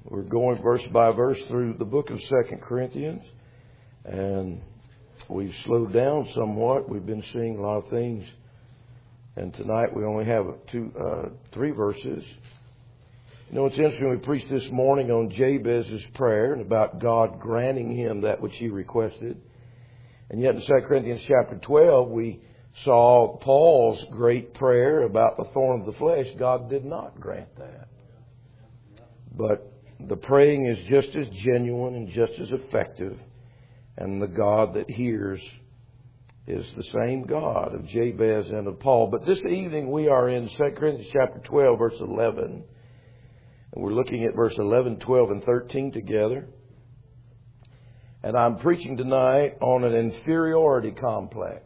We're going verse by verse through the book of 2 Corinthians, and we've slowed down somewhat. We've been seeing a lot of things, and tonight we only have three verses. You know, it's interesting. We preached this morning on Jabez's prayer and about God granting him that which he requested. And yet in 2 Corinthians chapter 12, we saw Paul's great prayer about the thorn of the flesh. God did not grant that. But the praying is just as genuine and just as effective. And the God that hears is the same God of Jabez and of Paul. But this evening we are in 2 Corinthians chapter 12, verse 11. And we're looking at verse 11, 12, and 13 together. And I'm preaching tonight on an inferiority complex.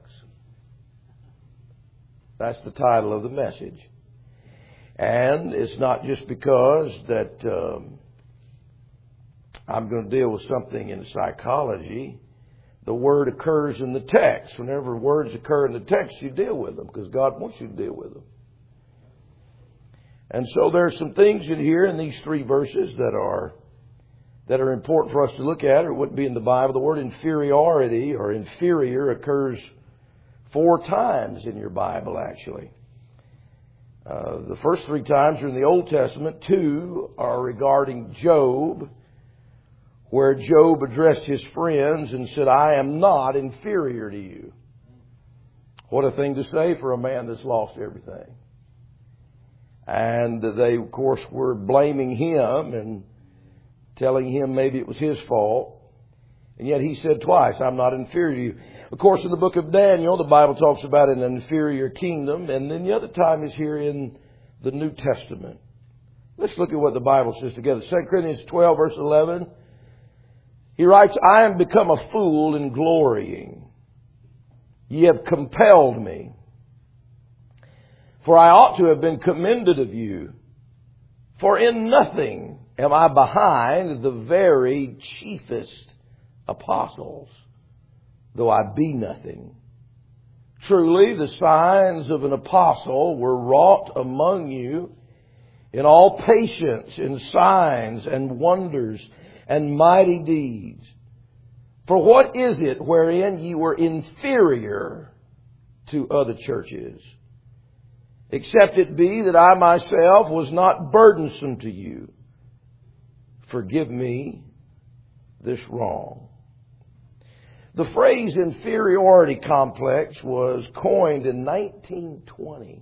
That's the title of the message. And it's not just because that I'm going to deal with something in psychology. The word occurs in the text. Whenever words occur in the text, you deal with them because God wants you to deal with them. And so there are some things in here in these three verses that are important for us to look at, or it wouldn't be in the Bible. The word inferiority or inferior occurs 4 times in your Bible, actually. The first 3 times are in the Old Testament. 2 are regarding Job, where Job addressed his friends and said, I am not inferior to you. What a thing to say for a man that's lost everything. And they, of course, were blaming him and telling him maybe it was his fault. And yet he said twice, I'm not inferior to you. Of course, in the book of Daniel, the Bible talks about an inferior kingdom. And then the other time is here in the New Testament. Let's look at what the Bible says together. 2 Corinthians 12, verse 11. He writes, I am become a fool in glorying. Ye have compelled me. For I ought to have been commended of you. For in nothing am I behind the very chiefest apostles, though I be nothing. Truly, the signs of an apostle were wrought among you in all patience, in signs and wonders and mighty deeds. For what is it wherein ye were inferior to other churches? Except it be that I myself was not burdensome to you. Forgive me this wrong. The phrase inferiority complex was coined in 1920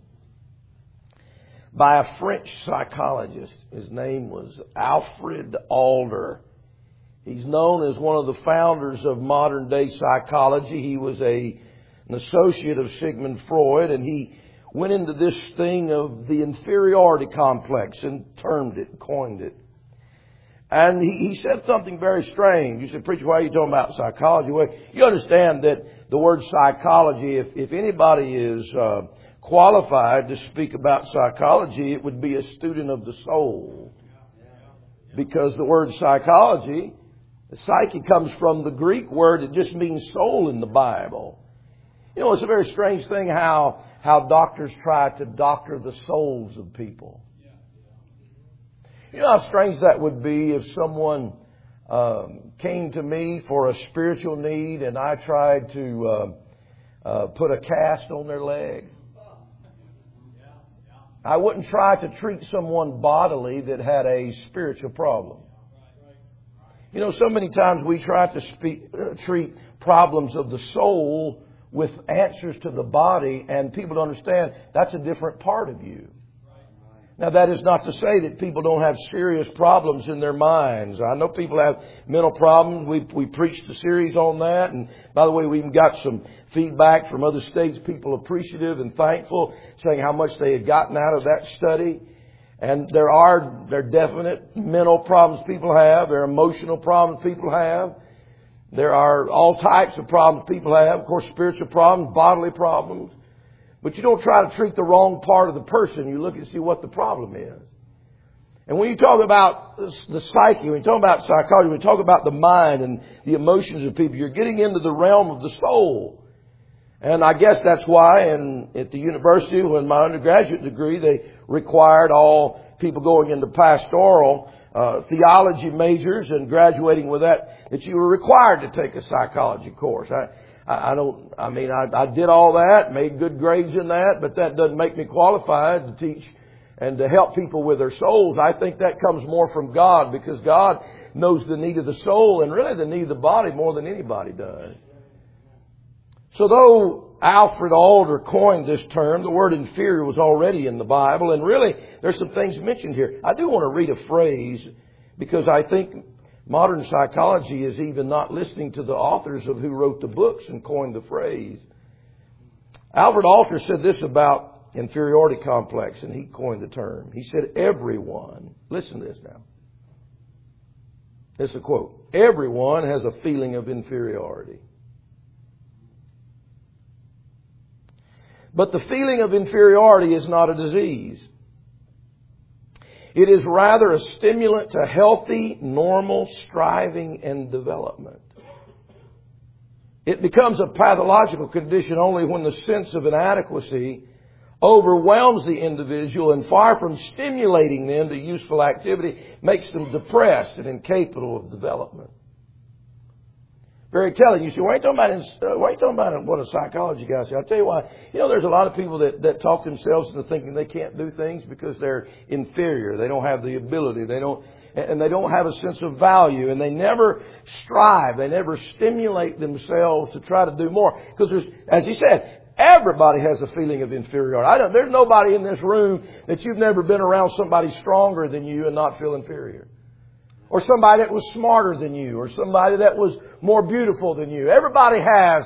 by a French psychologist. His name was Alfred Adler. He's known as one of the founders of modern day psychology. He was an associate of Sigmund Freud, and he went into this thing of the inferiority complex and termed it, coined it. And he said something very strange. You said, preacher, why are you talking about psychology? Well, you understand that the word psychology, if anybody is qualified to speak about psychology, it would be a student of the soul. Because the word psychology, the psyche comes from the Greek word. It just means soul in the Bible. You know, it's a very strange thing how doctors try to doctor the souls of people. You know how strange that would be if someone came to me for a spiritual need and I tried to put a cast on their leg? I wouldn't try to treat someone bodily that had a spiritual problem. You know, so many times we try to treat problems of the soul with answers to the body, and people don't understand that's a different part of you. Now, that is not to say that people don't have serious problems in their minds. I know people have mental problems. We preached a series on that. And by the way, we even got some feedback from other states, people appreciative and thankful, saying how much they had gotten out of that study. And there are definite mental problems people have. There are emotional problems people have. There are all types of problems people have. Of course, spiritual problems, bodily problems. But you don't try to treat the wrong part of the person. You look and see what the problem is. And when you talk about the psyche, when you talk about psychology, when you talk about the mind and the emotions of people, you're getting into the realm of the soul. And I guess that's why at the university, when my undergraduate degree, they required all people going into pastoral theology majors and graduating with that you were required to take a psychology course. I did all that, made good grades in that, but that doesn't make me qualified to teach and to help people with their souls. I think that comes more from God, because God knows the need of the soul and really the need of the body more than anybody does. So though Alfred Adler coined this term, the word inferior was already in the Bible, and really there's some things mentioned here. I do want to read a phrase, because I think modern psychology is even not listening to the authors of who wrote the books and coined the phrase. Alfred Adler said this about inferiority complex, and he coined the term. He said, everyone, listen to this now. It's a quote. Everyone has a feeling of inferiority. But the feeling of inferiority is not a disease. It is rather a stimulant to healthy, normal striving and development. It becomes a pathological condition only when the sense of inadequacy overwhelms the individual, and far from stimulating them to useful activity, makes them depressed and incapable of development. Very telling. You say, why are you talking about what a psychology guy said? I'll tell you why. There's a lot of people that talk themselves into thinking they can't do things because they're inferior. They don't have the ability. They don't have a sense of value, and they never strive. They never stimulate themselves to try to do more. Because as he said, everybody has a feeling of inferiority. There's nobody in this room that you've never been around somebody stronger than you and not feel inferior. Or somebody that was smarter than you, or somebody that was more beautiful than you. Everybody has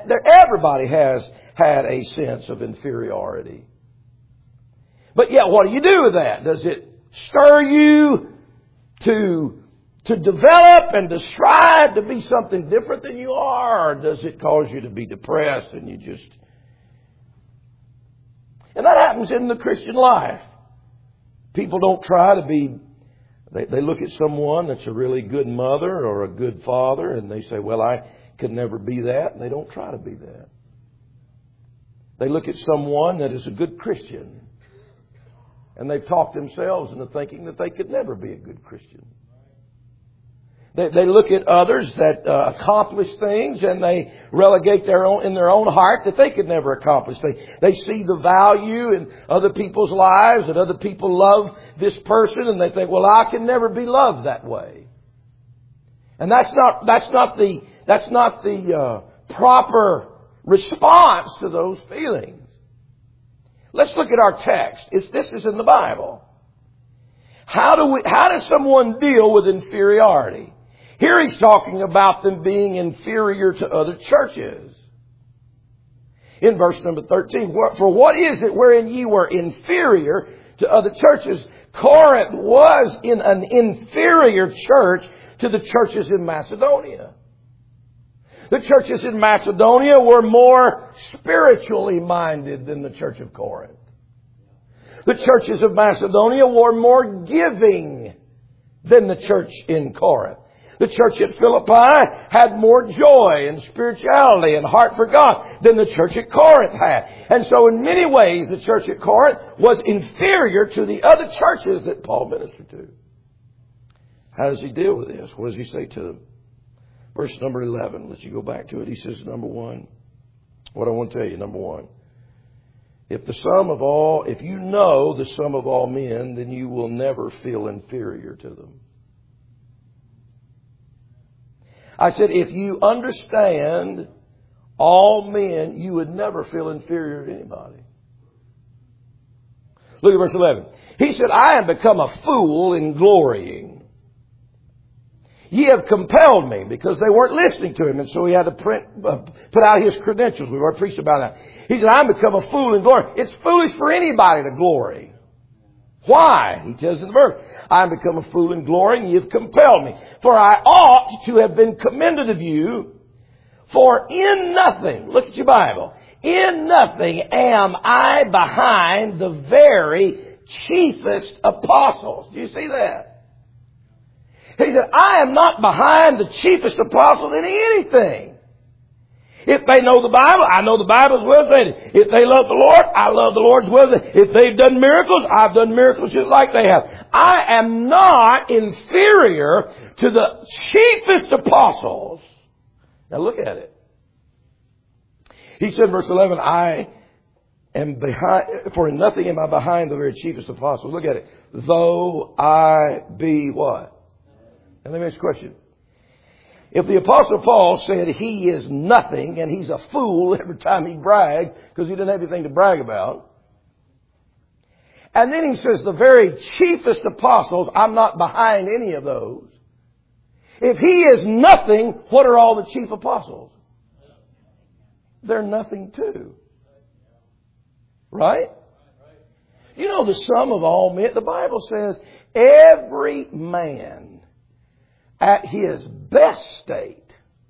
had a sense of inferiority. But yet, what do you do with that? Does it stir you to develop and to strive to be something different than you are? Or does it cause you to be depressed and And that happens in the Christian life. People don't try to be... They look at someone that's a really good mother or a good father, and they say, well, I could never be that. And they don't try to be that. They look at someone that is a good Christian, and they've talked themselves into thinking that they could never be a good Christian. They look at others that accomplish things, and they relegate in their own heart that they could never accomplish things. They see the value in other people's lives, and other people love this person, and they think, well, I can never be loved that way. And that's not the proper response to those feelings. Let's look at our text. This is in the Bible. How does someone deal with inferiority? Here he's talking about them being inferior to other churches. In verse number 13, for what is it wherein ye were inferior to other churches? Corinth was in an inferior church to the churches in Macedonia. The churches in Macedonia were more spiritually minded than the church of Corinth. The churches of Macedonia were more giving than the church in Corinth. The church at Philippi had more joy and spirituality and heart for God than the church at Corinth had. And so in many ways, the church at Corinth was inferior to the other churches that Paul ministered to. How does he deal with this? What does he say to them? Verse number 11. Let's you go back to it. He says, number one. What I want to tell you, number one. If you know the sum of all men, then you will never feel inferior to them. I said, if you understand all men, you would never feel inferior to anybody. Look at verse 11. He said, I am become a fool in glorying. Ye have compelled me, because they weren't listening to him, and so he had to put out his credentials. We've already preached about that. He said, I'm become a fool in glory. It's foolish for anybody to glory. Why? He tells in the verse, I am become a fool in glory, and ye have compelled me. For I ought to have been commended of you. For in nothing, look at your Bible, in nothing am I behind the very chiefest apostles. Do you see that? He said, I am not behind the chiefest apostles in anything. If they know the Bible, I know the Bible as well as they do. If they love the Lord, I love the Lord as well as they do. If they've done miracles, I've done miracles just like they have. I am not inferior to the chiefest apostles. Now look at it. He said, verse 11, I am behind, for in nothing am I behind the very chiefest apostles. Look at it. Though I be what? And let me ask you a question. If the Apostle Paul said he is nothing and he's a fool every time he brags because he doesn't have anything to brag about, and then he says the very chiefest apostles, I'm not behind any of those. If he is nothing, what are all the chief apostles? They're nothing too. Right? You know the sum of all men, the Bible says every man at his best state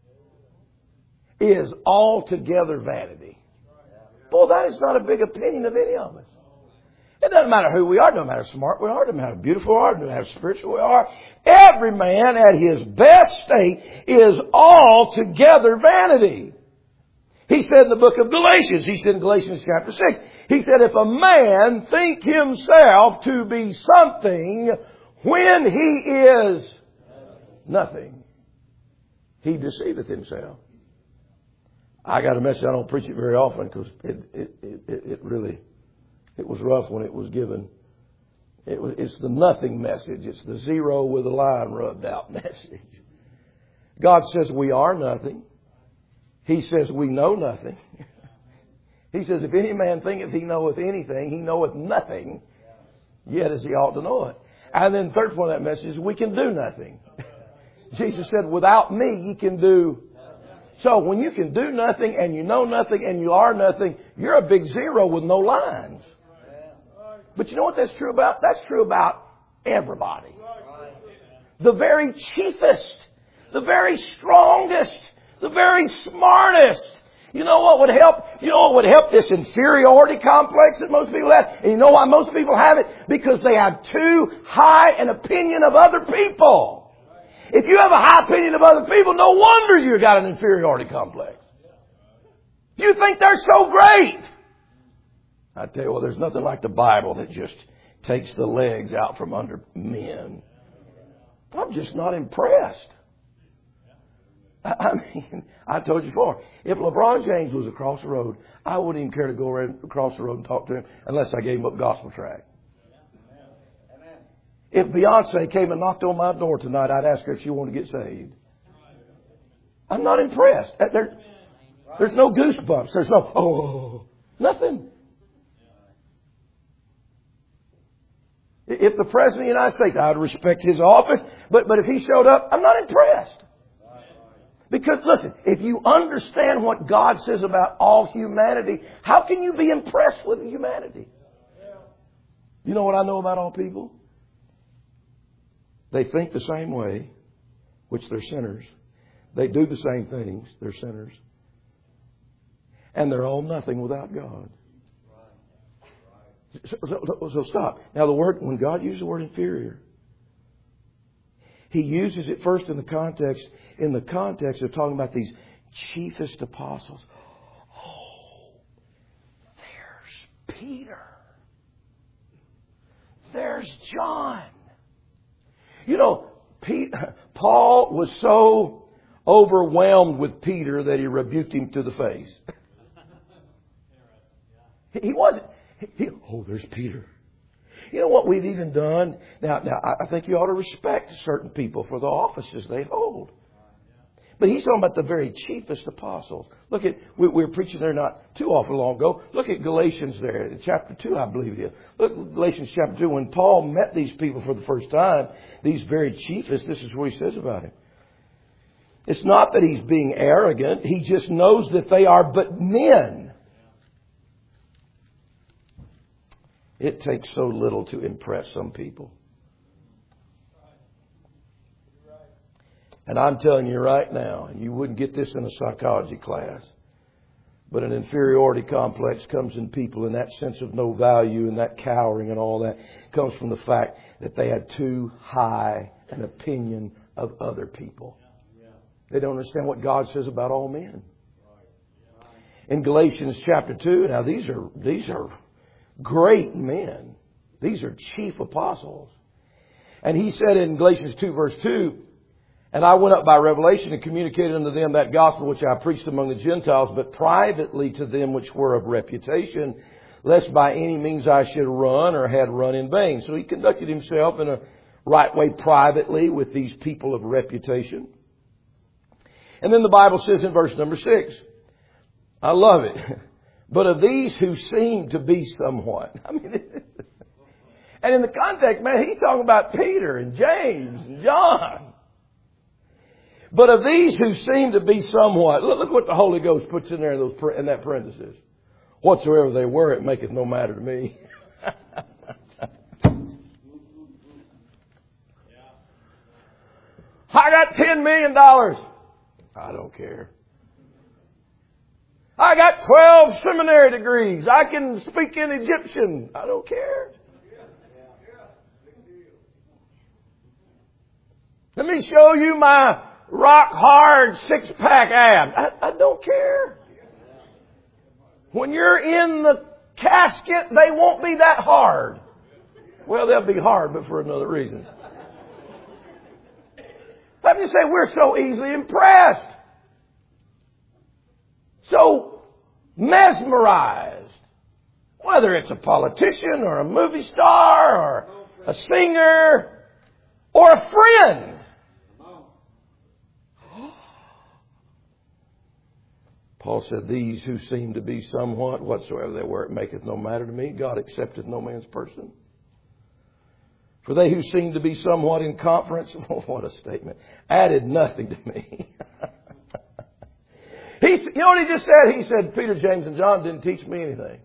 is altogether vanity. Boy, that is not a big opinion of any of us. It doesn't matter who we are, it doesn't matter how smart we are, it doesn't matter how beautiful we are, it doesn't matter how spiritual we are. Every man at his best state is altogether vanity. He said in the book of Galatians, he said in Galatians chapter 6, he said, if a man think himself to be something when he is nothing, he deceiveth himself. I got a message, I don't preach it very often because it was rough when it was given. It's the nothing message. It's the zero with a line rubbed out message. God says we are nothing. He says we know nothing. He says, if any man thinketh he knoweth anything, he knoweth nothing, yet as he ought to know it. And then the third point of that message is we can do nothing. Jesus said, without me, you can do. So when you can do nothing and you know nothing and you are nothing, you're a big zero with no lines. But you know what that's true about? That's true about everybody. The very chiefest, the very strongest, the very smartest. You know what would help? You know what would help this inferiority complex that most people have? And you know why most people have it? Because they have too high an opinion of other people. If you have a high opinion of other people, no wonder you've got an inferiority complex. You think they're so great. I tell you what, there's nothing like the Bible that just takes the legs out from under men. I'm just not impressed. I mean, I told you before, if LeBron James was across the road, I wouldn't even care to go across the road and talk to him unless I gave him a gospel tract. If Beyonce came and knocked on my door tonight, I'd ask her if she wanted to get saved. I'm not impressed. There's no goosebumps. There's no, nothing. If the President of the United States, I'd respect his office, but if he showed up, I'm not impressed. Because listen, if you understand what God says about all humanity, how can you be impressed with humanity? You know what I know about all people? They think the same way, which they're sinners. They do the same things, they're sinners. And they're all nothing without God. So stop. Now when God uses the word inferior, He uses it first in the context of talking about these chiefest apostles. Oh, there's Peter. There's John. You know, Paul was so overwhelmed with Peter that he rebuked him to the face. He wasn't. Oh, there's Peter. You know what we've even done? Now, I think you ought to respect certain people for the offices they hold. But he's talking about the very chiefest apostles. Look at, we were preaching there not too awful long ago. Look at Galatians there, chapter 2, I believe it is. Look at Galatians chapter 2. When Paul met these people for the first time, these very chiefest, this is what he says about him. It's not that he's being arrogant. He just knows that they are but men. It takes so little to impress some people. And I'm telling you right now, and you wouldn't get this in a psychology class, but an inferiority complex comes in people, and that sense of no value and that cowering and all that comes from the fact that they had too high an opinion of other people. They don't understand what God says about all men. in Galatians chapter 2. Now these are great men. These are chief apostles. And he said in Galatians 2 verse 2, and I went up by revelation and communicated unto them that gospel which I preached among the Gentiles, but privately to them which were of reputation, lest by any means I should run or had run in vain. So he conducted himself in a right way privately with these people of reputation. And then the Bible says in verse number 6, I love it, but of these who seem to be somewhat. I mean, and in the context, man, he's talking about Peter and James and John. But of these who seem to be somewhat, look what the Holy Ghost puts in there in that parenthesis. Whatsoever they were, it maketh no matter to me. I got $10 million. I don't care. I got 12 seminary degrees. I can speak in Egyptian. I don't care. Let me show you my rock hard 6-pack abs. I don't care. When you're in the casket, they won't be that hard. Well, they'll be hard, but for another reason. Let me say, we're so easily impressed. So mesmerized. Whether it's a politician or a movie star or a singer or a friend. Paul said, these who seem to be somewhat, whatsoever they were, it maketh no matter to me. God accepteth no man's person. For they who seem to be somewhat in conference, oh, what a statement, added nothing to me. You know what he just said? He said, Peter, James, and John didn't teach me anything.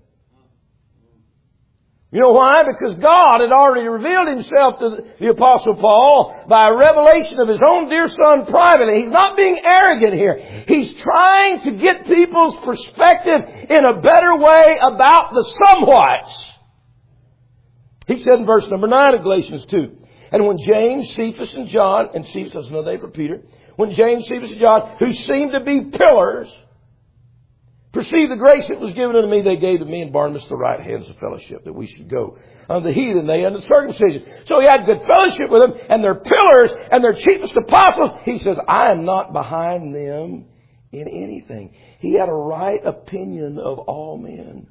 You know why? Because God had already revealed himself to the Apostle Paul by a revelation of his own dear Son privately. He's not being arrogant here. He's trying to get people's perspective in a better way about the somewhats. He said in verse number 9 of Galatians 2, and when James, Cephas, and John, and Cephas is another name for Peter, when James, Cephas, and John, who seemed to be pillars, perceived the grace that was given unto me, they gave to me and Barnabas the right hands of fellowship, that we should go unto the heathen, they unto the circumcision. So he had good fellowship with them, and their pillars and their chiefest apostles. He says, I am not behind them in anything. He had a right opinion of all men.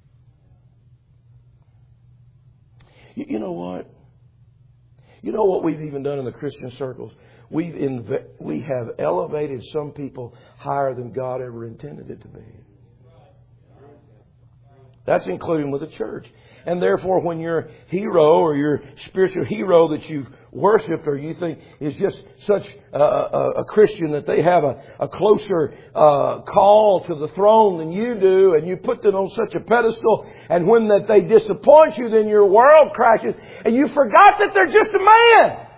You know what? You know what we've even done in the Christian circles? We have elevated some people higher than God ever intended it to be. That's including with the church. And therefore, when your hero or your spiritual hero that you've worshipped or you think is just such a Christian that they have a closer call to the throne than you do, and you put them on such a pedestal, and when that they disappoint you, then your world crashes, and you forgot that they're just a man.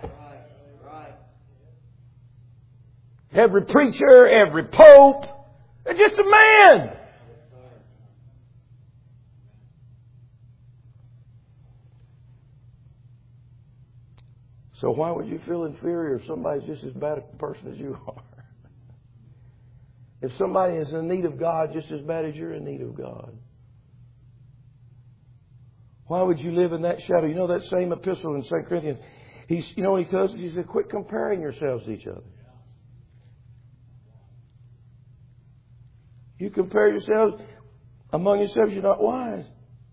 Every preacher, every pope, they're just a man. So why would you feel inferior if somebody's just as bad a person as you are? If somebody is in need of God just as bad as you're in need of God? Why would you live in that shadow? You know that same epistle in 2 Corinthians, you know what he tells us? He said, quit comparing yourselves to each other. You compare yourselves among yourselves, you're not wise.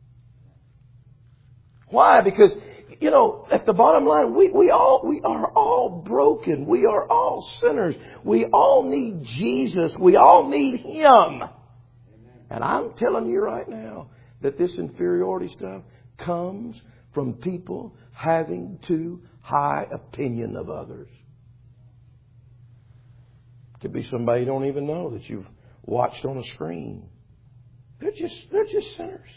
Why? Because, you know, at the bottom line, we are all broken. We are all sinners. We all need Jesus. We all need Him. And I'm telling you right now that this inferiority stuff comes from people having too high opinion of others. Could be somebody you don't even know that you've watched on a screen. They're just sinners.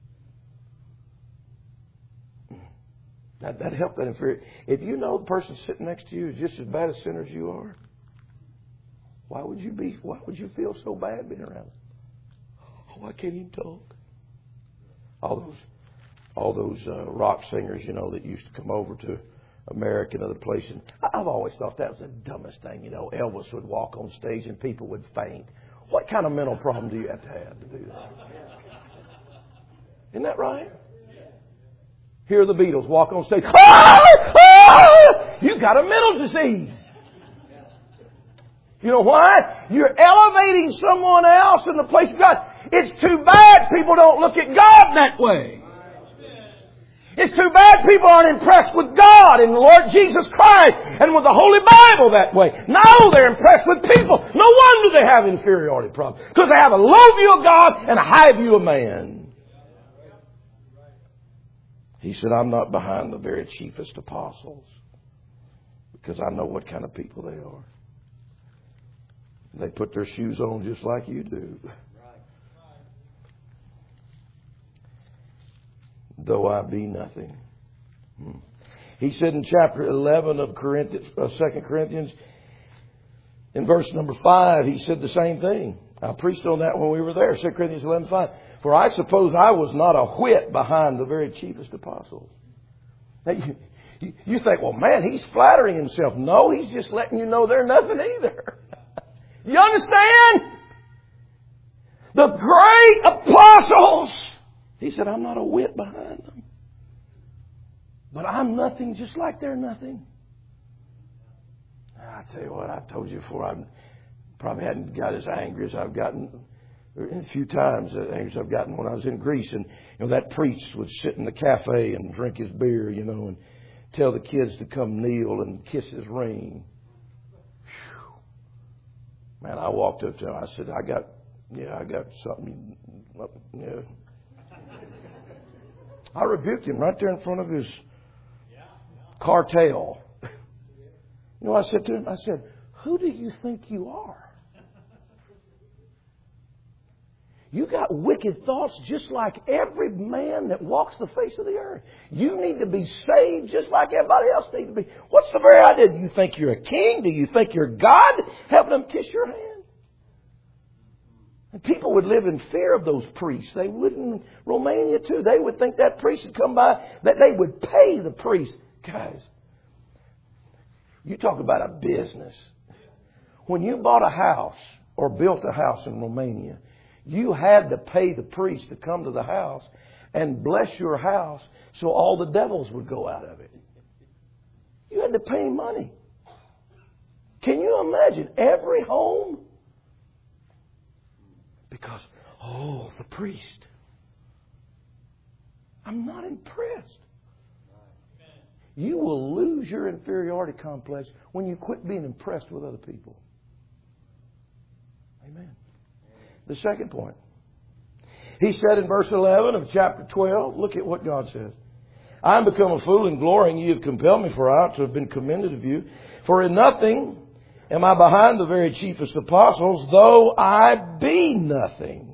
That helped that inferior. If you know the person sitting next to you is just as bad a sinner as you are, why would you feel so bad being around them? Oh, I can't even talk. All those rock singers, you know, that used to come over to America and other places. I've always thought that was the dumbest thing. You know, Elvis would walk on stage and people would faint. What kind of mental problem do you have to do that? Isn't that right? Hear the Beatles walk on stage. You got a mental disease. You know why? You're elevating someone else in the place of God. It's too bad people don't look at God that way. It's too bad people aren't impressed with God and the Lord Jesus Christ and with the Holy Bible that way. No, they're impressed with people. No wonder they have inferiority problems. Because they have a low view of God and a high view of man. He said, I'm not behind the very chiefest apostles because I know what kind of people they are. They put their shoes on just like you do. Though I be nothing. He said in chapter 11 of 2 Corinthians, in verse number 5, he said the same thing. I preached on that when we were there, 2 Corinthians 11:5. For I suppose I was not a whit behind the very chiefest apostles. Now, you think, well, man, he's flattering himself. No, he's just letting you know they're nothing either. You understand? The great apostles. He said, I'm not a whit behind them. But I'm nothing just like they're nothing. I tell you what, I've told you before, I probably hadn't got as angry as I've gotten a few times, as angry as I've gotten when I was in Greece. And, that priest would sit in the cafe and drink his beer, and tell the kids to come kneel and kiss his ring. Whew. Man, I walked up to him. I said, I got something. Yeah. I rebuked him right there in front of his cartel. You know what I said to him? I said, who do you think you are? You got wicked thoughts just like every man that walks the face of the earth. You need to be saved just like everybody else needs to be. What's the very idea? Do you think you're a king? Do you think you're God? Help them kiss your hand. And people would live in fear of those priests. They would in Romania too. They would think that priest would come by, that they would pay the priest. Guys, you talk about a business. When you bought a house or built a house in Romania, you had to pay the priest to come to the house and bless your house so all the devils would go out of it. You had to pay money. Can you imagine every home? Because, the priest. I'm not impressed. You will lose your inferiority complex when you quit being impressed with other people. Amen. The second point. He said in verse 11 of chapter 12, look at what God says. I am become a fool in glorying. You have compelled me, for I ought to have been commended of you. For in nothing am I behind the very chiefest apostles, though I be nothing.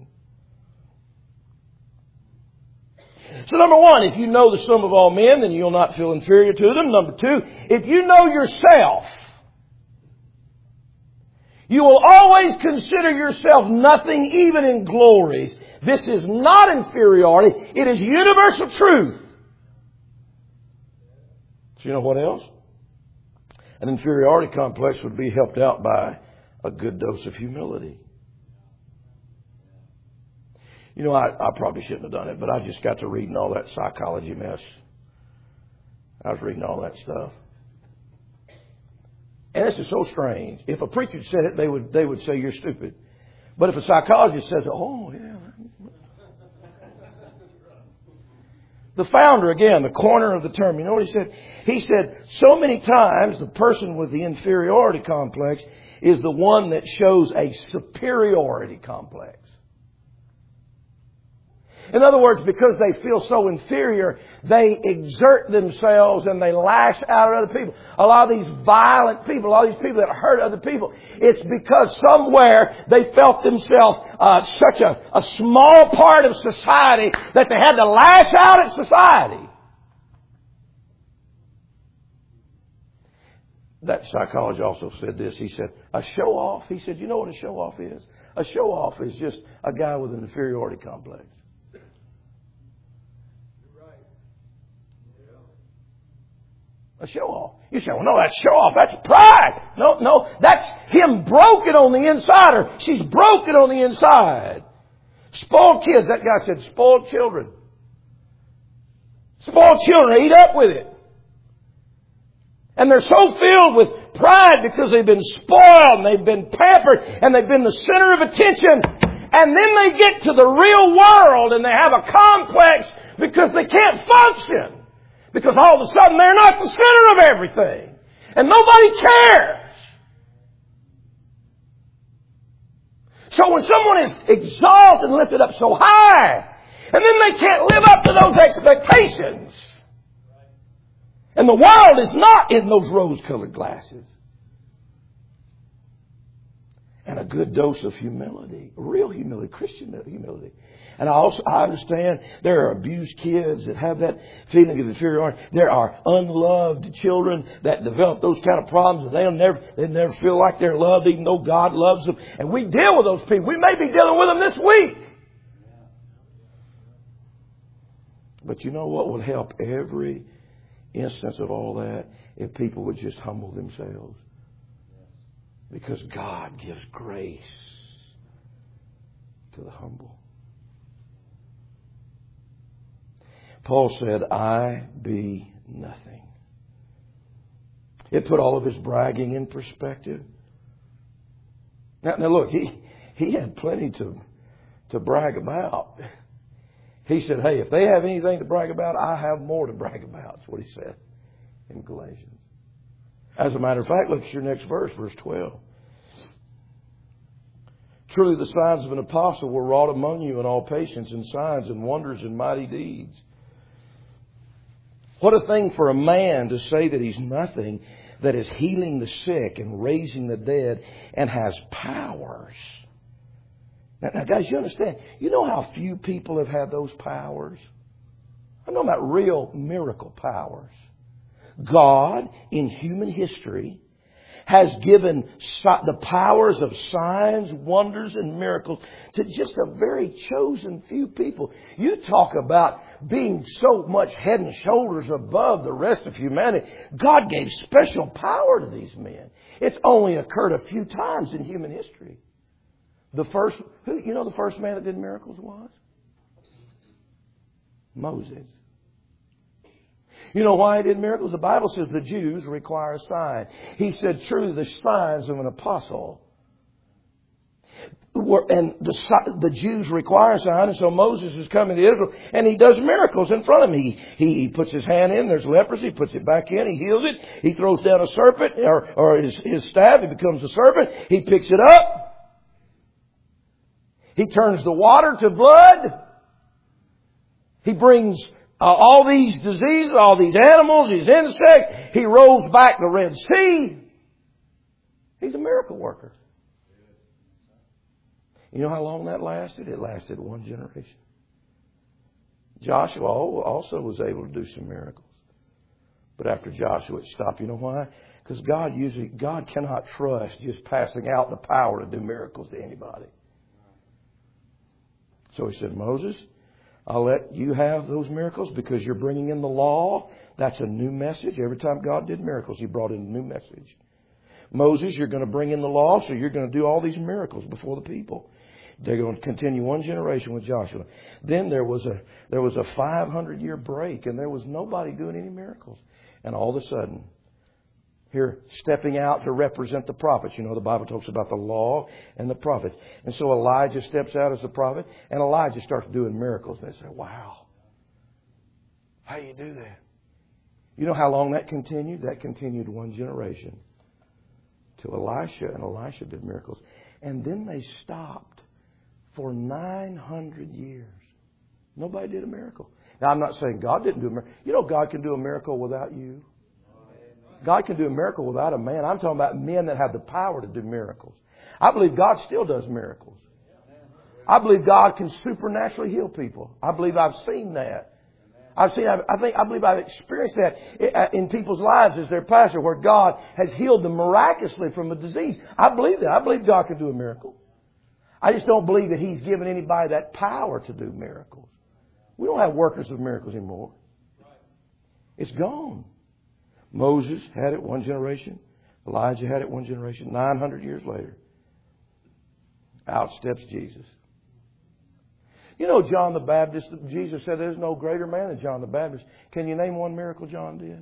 So number one, if you know the sum of all men, then you'll not feel inferior to them. Number two, if you know yourself, you will always consider yourself nothing, even in glories. This is not inferiority. It is universal truth. So you know what else? An inferiority complex would be helped out by a good dose of humility. I probably shouldn't have done it, but I just got to reading all that psychology mess. I was reading all that stuff. And this is so strange. If a preacher said it, they would say you're stupid. But if a psychologist says, oh, yeah. The founder, again, the corner of the term, you know what he said? He said, so many times the person with the inferiority complex is the one that shows a superiority complex. In other words, because they feel so inferior, they exert themselves and they lash out at other people. A lot of these violent people, a lot of these people that hurt other people, it's because somewhere they felt themselves such a small part of society that they had to lash out at society. That psychologist also said this. He said, a show-off. He said, you know what a show-off is? A show-off is just a guy with an inferiority complex. A show off. You say, well, no, that's show off. That's pride. No, that's him broken on the inside, or she's broken on the inside. Spoiled kids. That guy said spoiled children. Spoiled children eat up with it. And they're so filled with pride because they've been spoiled and they've been pampered and they've been the center of attention. And then they get to the real world and they have a complex because they can't function. Because all of a sudden they're not the center of everything. And nobody cares. So when someone is exalted and lifted up so high, and then they can't live up to those expectations. And the world is not in those rose-colored glasses. And a good dose of humility, real humility, Christian humility. And I understand there are abused kids that have that feeling of inferiority. There are unloved children that develop those kind of problems, and they never feel like they're loved, even though God loves them. And we deal with those people. We may be dealing with them this week. But you know what would help every instance of all that? If people would just humble themselves. Because God gives grace to the humble. Paul said, I be nothing. It put all of his bragging in perspective. Now look, he had plenty to brag about. He said, hey, if they have anything to brag about, I have more to brag about. That's what he said in Galatians. As a matter of fact, look at your next verse, verse 12. Truly the signs of an apostle were wrought among you in all patience and signs and wonders and mighty deeds. What a thing for a man to say that he's nothing, that is healing the sick and raising the dead and has powers. Now, guys, you understand? You know how few people have had those powers? I'm talking about real miracle powers. God, in human history, has given the powers of signs, wonders, and miracles to just a very chosen few people. You talk about being so much head and shoulders above the rest of humanity. God gave special power to these men. It's only occurred a few times in human history. The first man that did miracles was? Moses. You know why he did miracles? The Bible says the Jews require a sign. He said, truly, the signs of an apostle. And the Jews require a sign. And so Moses is coming to Israel and he does miracles in front of him. He puts his hand in, there's leprosy, puts it back in, he heals it. He throws down a serpent or his staff, it becomes a serpent. He picks it up. He turns the water to blood. He brings all these diseases, all these animals, these insects. He rolls back the Red Sea. He's a miracle worker. You know how long that lasted? It lasted one generation. Joshua also was able to do some miracles. But after Joshua, it stopped. You know why? Because God cannot trust just passing out the power to do miracles to anybody. So he said, Moses, I'll let you have those miracles because you're bringing in the law. That's a new message. Every time God did miracles, He brought in a new message. Moses, you're going to bring in the law, so you're going to do all these miracles before the people. They're going to continue one generation with Joshua. Then there was a 500-year break, and there was nobody doing any miracles. And all of a sudden, here, stepping out to represent the prophets. You know, the Bible talks about the law and the prophets. And so Elijah steps out as the prophet, and Elijah starts doing miracles. And they say, wow, how do you do that? You know how long that continued? That continued one generation to Elisha, and Elisha did miracles. And then they stopped for 900 years. Nobody did a miracle. Now, I'm not saying God didn't do a miracle. You know, God can do a miracle without you. God can do a miracle without a man. I'm talking about men that have the power to do miracles. I believe God still does miracles. I believe God can supernaturally heal people. I believe I've seen that. I believe I've experienced that in people's lives as their pastor, where God has healed them miraculously from a disease. I believe that. I believe God can do a miracle. I just don't believe that He's given anybody that power to do miracles. We don't have workers of miracles anymore. It's gone. Moses had it one generation. Elijah had it one generation. 900 years later, out steps Jesus. You know, John the Baptist, Jesus said there's no greater man than John the Baptist. Can you name one miracle John did?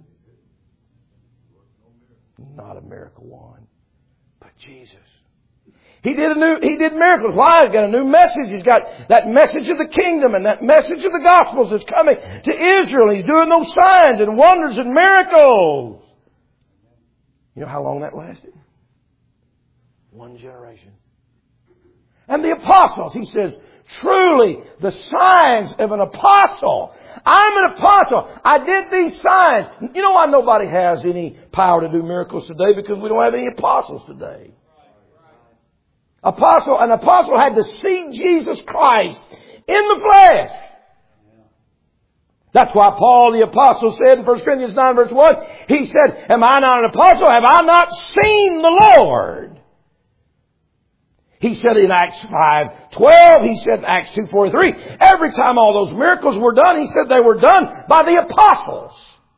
Not a miracle one, but Jesus. He did miracles. Why? He's got a new message. He's got that message of the kingdom and that message of the Gospels that's coming to Israel. He's doing those signs and wonders and miracles. You know how long that lasted? One generation. And the apostles, he says, truly the signs of an apostle. I'm an apostle. I did these signs. You know why nobody has any power to do miracles today? Because we don't have any apostles today. An apostle had to see Jesus Christ in the flesh. That's why Paul the apostle said in 1 Corinthians 9 verse 1, he said, am I not an apostle? Have I not seen the Lord? He said in Acts 5:12, he said in Acts 2:43, every time all those miracles were done, he said they were done by the apostles.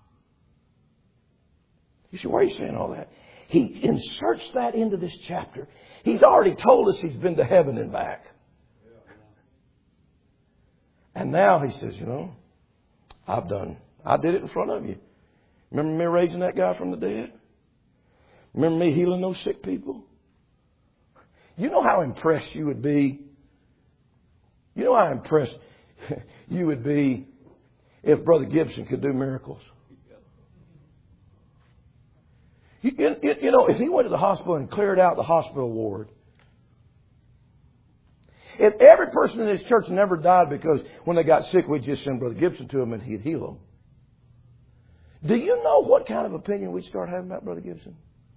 You say, why are you saying all that? He inserts that into this chapter. He's already told us he's been to heaven and back. And now he says, you know, I did it in front of you. Remember me raising that guy from the dead? Remember me healing those sick people? You know how impressed you would be? You know how impressed you would be if Brother Gibson could do miracles? You know, if he went to the hospital and cleared out the hospital ward, if every person in this church never died because when they got sick, we'd just send Brother Gibson to them and he'd heal them. Do you know what kind of opinion we'd start having about Brother Gibson?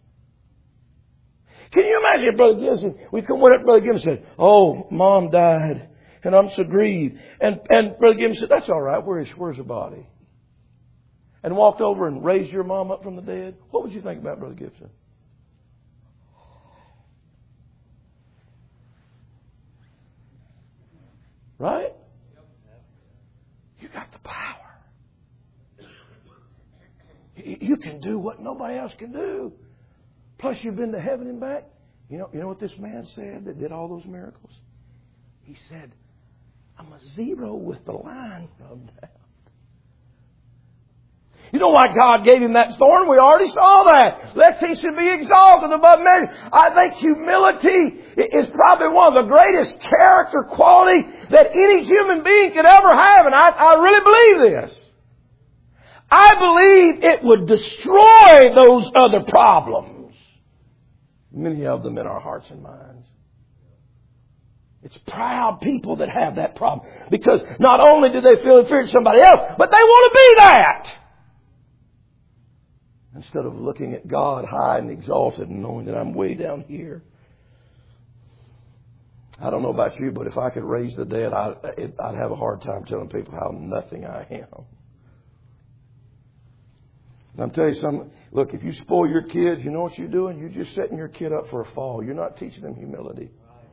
Can you imagine if Brother Gibson, we went up to Brother Gibson and said, oh, Mom died and I'm so grieved. And Brother Gibson said, that's all right. Where's the body? And walked over and raised your mom up from the dead. What would you think about Brother Gibson? Right? You got the power. You can do what nobody else can do. Plus you've been to heaven and back. You know what this man said that did all those miracles? He said, I'm a zero with the line rubbed out. You know why God gave him that thorn? We already saw that. Lest he should be exalted above measure. I think humility is probably one of the greatest character qualities that any human being could ever have. And I really believe this. I believe it would destroy those other problems. Many of them in our hearts and minds. It's proud people that have that problem. Because not only do they feel inferior to somebody else, but they want to be that. Instead of looking at God high and exalted and knowing that I'm way down here. I don't know about you, but if I could raise the dead, I'd have a hard time telling people how nothing I am. And I'm telling you something. Look, if you spoil your kids, you know what you're doing? You're just setting your kid up for a fall. You're not teaching them humility.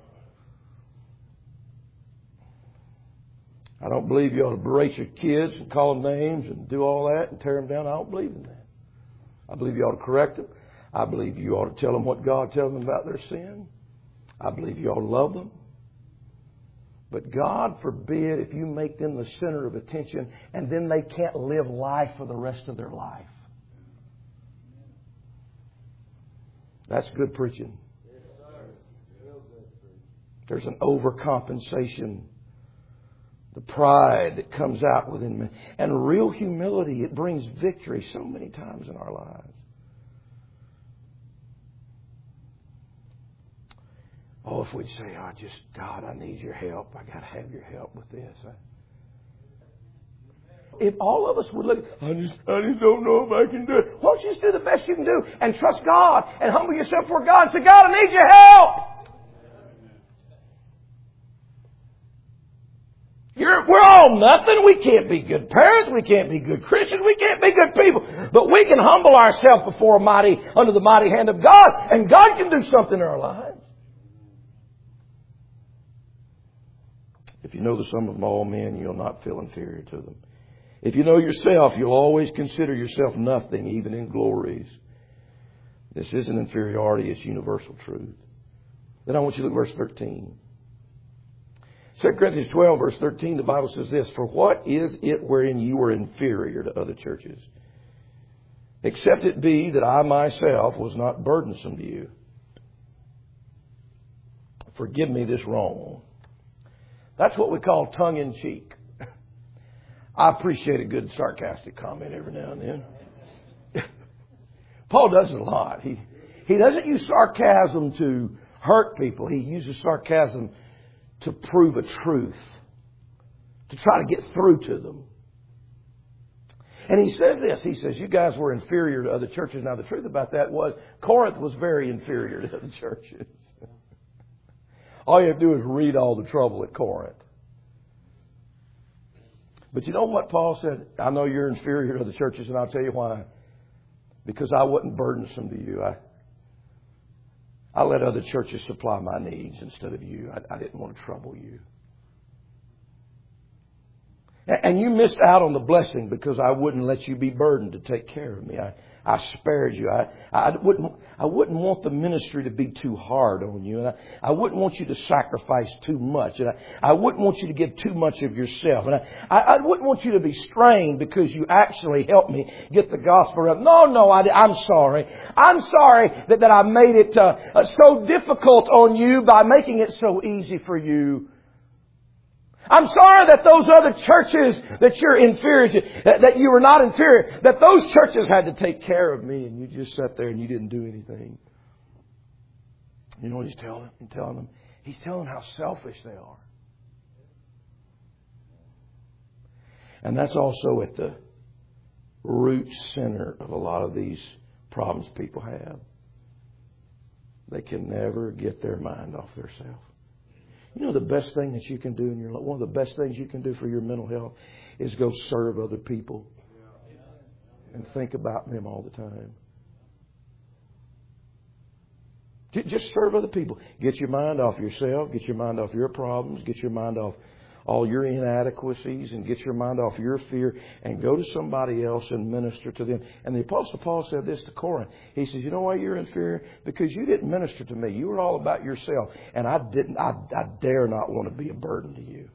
I don't believe you ought to berate your kids and call them names and do all that and tear them down. I don't believe in that. I believe you ought to correct them. I believe you ought to tell them what God tells them about their sin. I believe you ought to love them. But God forbid if you make them the center of attention and then they can't live life for the rest of their life. That's good preaching. There's an overcompensation. The pride that comes out within me. And real humility, it brings victory so many times in our lives. Oh, if we'd say, God, I need your help. I got to have your help with this. If all of us would look, I just don't know if I can do it. Why don't you just do the best you can do and trust God and humble yourself before God and say, God, I need your help. We're all nothing. We can't be good parents. We can't be good Christians. We can't be good people. But we can humble ourselves before under the mighty hand of God. And God can do something in our lives. If you know the sum of all men, you'll not feel inferior to them. If you know yourself, you'll always consider yourself nothing, even in glories. This isn't inferiority, it's universal truth. Then I want you to look at verse 13. 2 Corinthians 12, verse 13, the Bible says this, "For what is it wherein you are inferior to other churches? Except it be that I myself was not burdensome to you." Forgive me this wrong. That's what we call tongue-in-cheek. I appreciate a good sarcastic comment every now and then. Paul does it a lot. He doesn't use sarcasm to hurt people. He uses sarcasm to prove a truth, to try to get through to them. And he says this. He says, you guys were inferior to other churches. Now, the truth about that was Corinth was very inferior to other churches. All you have to do is read all the trouble at Corinth. But you know what Paul said? I know you're inferior to the churches, and I'll tell you why. Because I wasn't burdensome to you. I let other churches supply my needs instead of you. I didn't want to trouble you. And you missed out on the blessing because I wouldn't let you be burdened to take care of me. I spared you. I wouldn't want the ministry to be too hard on you. And I wouldn't want you to sacrifice too much. And I wouldn't want you to give too much of yourself. And I wouldn't want you to be strained because you actually helped me get the gospel out. No, I'm sorry. I'm sorry that I made it so difficult on you by making it so easy for you. I'm sorry that those other churches that you're inferior to, that you were not inferior, that those churches had to take care of me and you just sat there and you didn't do anything. You know what he's telling them? He's telling them how selfish they are. And that's also at the root center of a lot of these problems people have. They can never get their mind off themselves. You know the best thing that you can do in your life, one of the best things you can do for your mental health is go serve other people and think about them all the time. Just serve other people. Get your mind off yourself. Get your mind off your problems. Get your mind off all your inadequacies and get your mind off your fear and go to somebody else and minister to them. And the Apostle Paul said this to Corinth. He says, you know why you're inferior? Because you didn't minister to me. You were all about yourself. And I dare not want to be a burden to you.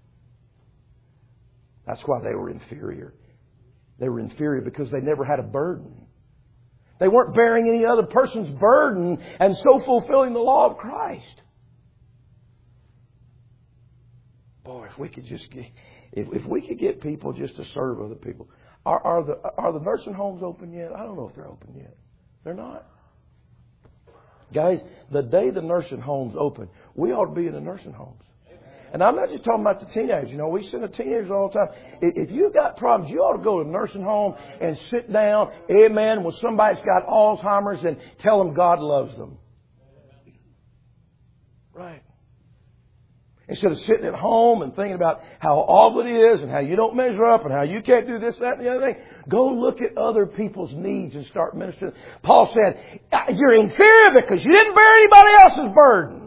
That's why they were inferior. They were inferior because they never had a burden. They weren't bearing any other person's burden and so fulfilling the law of Christ. Boy, if we could just get, if we could get people just to serve other people. Are the nursing homes open yet? I don't know if they're open yet. They're not. Guys, the day the nursing homes open, we ought to be in the nursing homes. And I'm not just talking about the teenagers. You know, we send the teenagers all the time. If you've got problems, you ought to go to a nursing home and sit down, amen, with somebody that's got Alzheimer's and tell them God loves them. Right. Instead of sitting at home and thinking about how awful it is and how you don't measure up and how you can't do this, that, and the other thing, go look at other people's needs and start ministering. Paul said, you're inferior because you didn't bear anybody else's burden.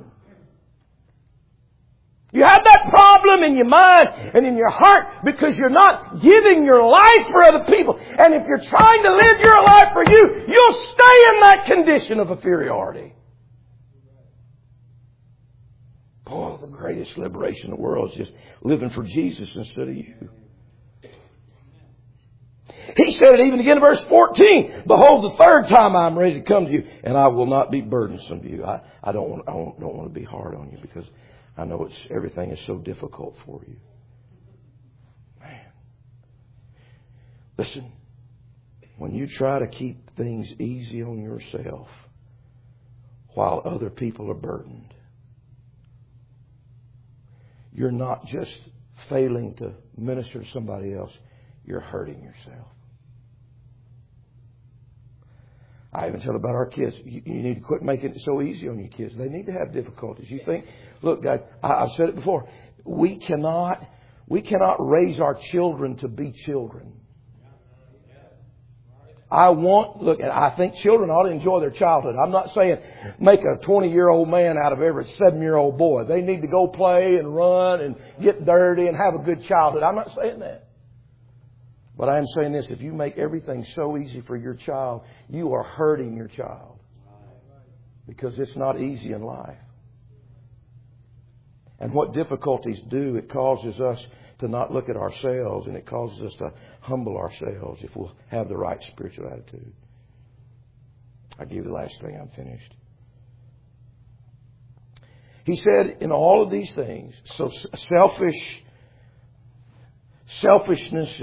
You have that problem in your mind and in your heart because you're not giving your life for other people. And if you're trying to live your life for you, you'll stay in that condition of inferiority. Boy, the greatest liberation in the world is just living for Jesus instead of you. He said it even again in verse 14. Behold, the third time I'm ready to come to you, and I will not be burdensome to you. I don't want to be hard on you because I know everything is so difficult for you. Man. Listen, when you try to keep things easy on yourself while other people are burdened, you're not just failing to minister to somebody else, you're hurting yourself. I even tell about our kids, you need to quit making it so easy on your kids. They need to have difficulties. You think, look guys, I've said it before, we cannot raise our children to be children. I think children ought to enjoy their childhood. I'm not saying make a 20-year-old man out of every 7-year-old boy. They need to go play and run and get dirty and have a good childhood. I'm not saying that. But I am saying this, if you make everything so easy for your child, you are hurting your child. Because it's not easy in life. And what difficulties do, it causes us to not look at ourselves, and it causes us to humble ourselves if we'll have the right spiritual attitude. I'll give you the last thing, I'm finished. He said in all of these things, so selfishness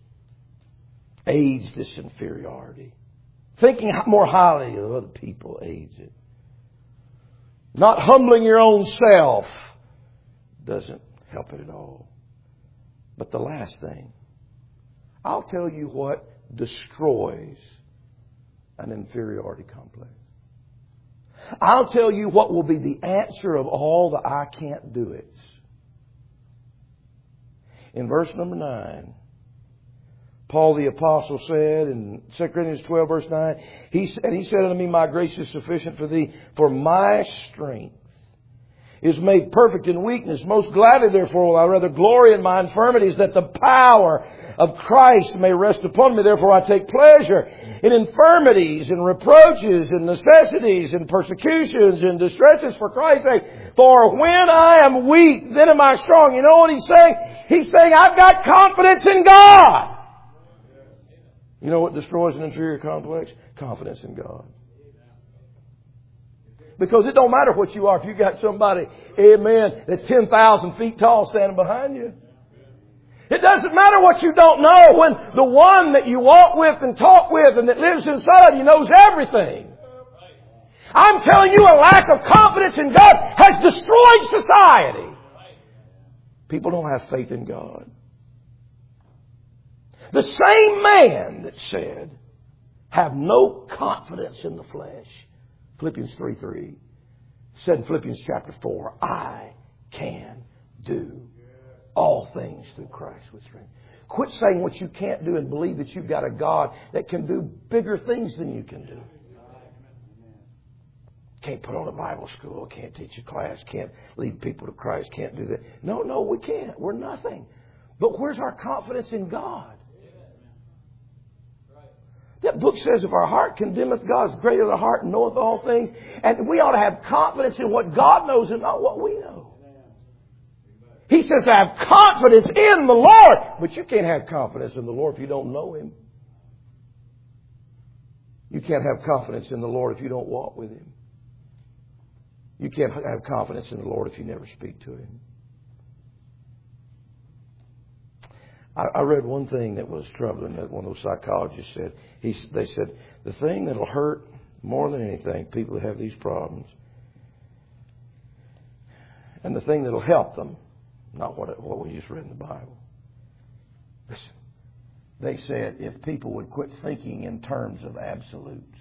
aids this inferiority. Thinking more highly of other people aids it. Not humbling your own self doesn't help it at all. But the last thing, I'll tell you what destroys an inferiority complex. I'll tell you what will be the answer of all the I can't do it. In verse number 9, Paul the Apostle said in 2 Corinthians 12 verse 9, he said unto me, my grace is sufficient for thee, for my strength is made perfect in weakness. Most gladly, therefore, will I rather glory in my infirmities, that the power of Christ may rest upon me. Therefore, I take pleasure in infirmities, and reproaches, and necessities, and persecutions, and distresses for Christ's sake. For when I am weak, then am I strong. You know what he's saying? He's saying, I've got confidence in God. You know what destroys an inferior complex? Confidence in God. Because it don't matter what you are. If you got somebody, amen, that's 10,000 feet tall standing behind you. It doesn't matter what you don't know when the one that you walk with and talk with and that lives inside you knows everything. I'm telling you, a lack of confidence in God has destroyed society. People don't have faith in God. The same man that said, have no confidence in the flesh, Philippians 3:3, said in Philippians chapter 4, I can do all things through Christ with strength. Quit saying what you can't do and believe that you've got a God that can do bigger things than you can do. Can't put on a Bible school, can't teach a class, can't lead people to Christ, can't do that. No, we can't. We're nothing. But where's our confidence in God? That book says, if our heart condemneth, God is greater than the heart and knoweth all things. And we ought to have confidence in what God knows and not what we know. He says to have confidence in the Lord. But you can't have confidence in the Lord if you don't know Him. You can't have confidence in the Lord if you don't walk with Him. You can't have confidence in the Lord if you never speak to Him. I read one thing that was troubling that one of those psychologists said. They said, the thing that'll hurt more than anything, people who have these problems, and the thing that'll help them, not what we just read in the Bible. Listen, they said if people would quit thinking in terms of absolutes.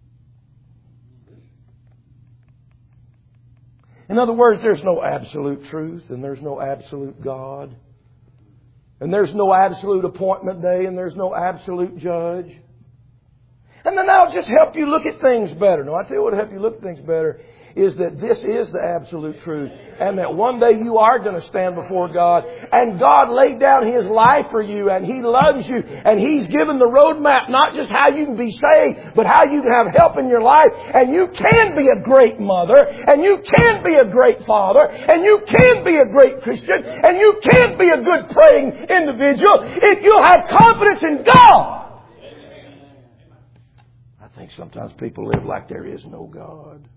In other words, there's no absolute truth and there's no absolute God. And there's no absolute appointment day and there's no absolute judge. And then that'll just help you look at things better. No, I tell you what will help you look at things better is that this is the absolute truth. And that one day you are going to stand before God. And God laid down His life for you. And He loves you. And He's given the roadmap, not just how you can be saved, but how you can have help in your life. And you can be a great mother. And you can be a great father. And you can be a great Christian. And you can be a good praying individual if you'll have confidence in God. I think sometimes people live like there is no God.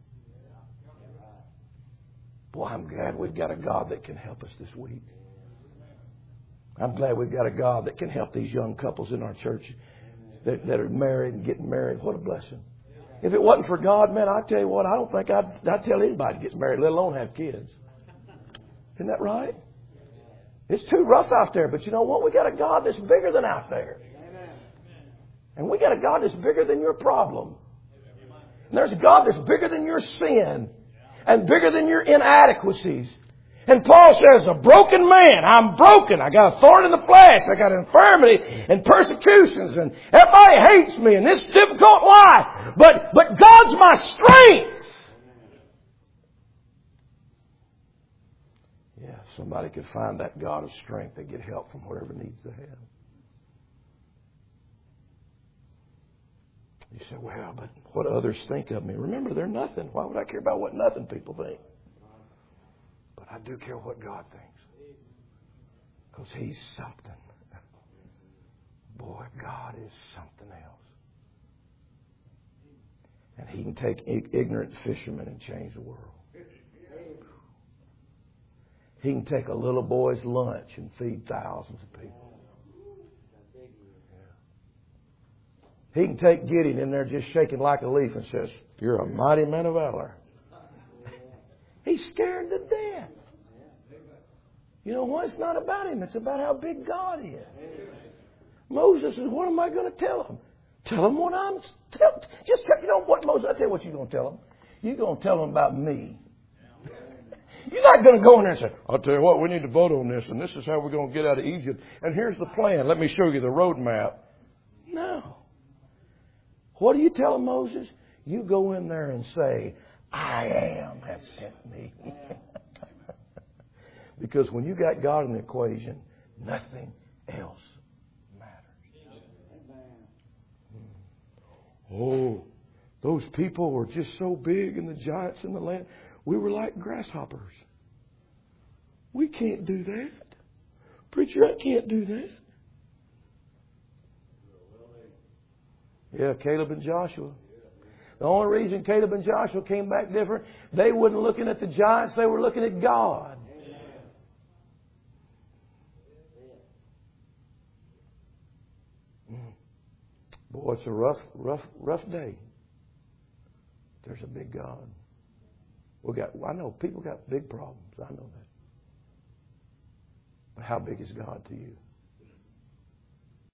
Boy, I'm glad we've got a God that can help us this week. I'm glad we've got a God that can help these young couples in our church that are married and getting married. What a blessing. If it wasn't for God, man, I tell you what, I don't think I'd tell anybody to get married, let alone have kids. Isn't that right? It's too rough out there, but you know what? We got a God that's bigger than out there. And we got a God that's bigger than your problem. And there's a God that's bigger than your sin. And bigger than your inadequacies. And Paul says, a broken man, I'm broken. I got a thorn in the flesh. I got infirmity and persecutions. And everybody hates me in this difficult life. But God's my strength. Yeah, if somebody could find that God of strength, they get help from whatever needs to have. You say, well, but what others think of me. Remember, they're nothing. Why would I care about what nothing people think? But I do care what God thinks. Because He's something. Boy, God is something else. And He can take ignorant fishermen and change the world. He can take a little boy's lunch and feed thousands of people. He can take Gideon in there just shaking like a leaf and says, you're a mighty man of valor. He's scared to death. You know what? It's not about him. It's about how big God is. Moses says, what am I going to tell him? Tell him what I'm... you know what, Moses? I'll tell you what you're going to tell him. You're going to tell him about me. You're not going to go in there and say, I'll tell you what, we need to vote on this, and this is how we're going to get out of Egypt. And here's the plan. Let me show you the roadmap. No. What do you tell him, Moses? You go in there and say, I am has sent me. Because when you got God in the equation, nothing else matters. Oh, those people were just so big and the giants in the land. We were like grasshoppers. We can't do that. Preacher, I can't do that. Yeah, Caleb and Joshua. The only reason Caleb and Joshua came back different, they weren't looking at the giants, they were looking at God. Boy, it's a rough day. There's a big God. I know people got big problems. I know that. But how big is God to you?